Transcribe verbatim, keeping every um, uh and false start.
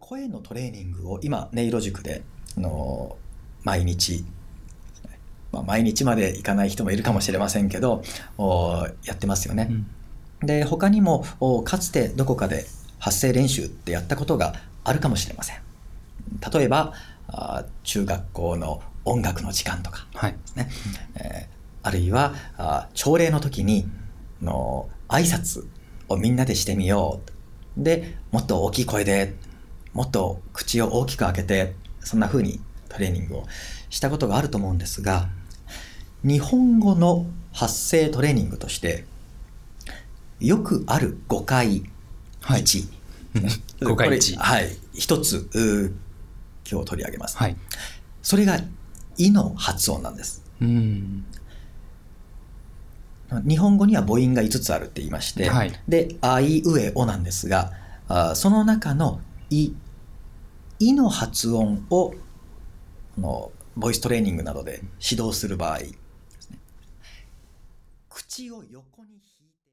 声のトレーニングを今音色塾での毎日、まあ、毎日までいかない人もいるかもしれませんけどやってますよね、うん、で他にもかつてどこかで発声練習ってやったことがあるかもしれません。例えばあ中学校の音楽の時間とか、はいねえー、あるいはあ朝礼の時にの挨拶をみんなでしてみようで、もっと大きい声でもっと口を大きく開けて、そんな風にトレーニングをしたことがあると思うんですが、日本語の発声トレーニングとしてよくある誤解いち、 はい、誤解いち、 はい、一つ今日取り上げます、 はい、 それがいの発音なんです。 うん、 日本語には母音がいつつあるって言いまして、はい、であいうえおなんですが、あその中のいいの発音をのボイストレーニングなどで指導する場合ですね、口を横に引いて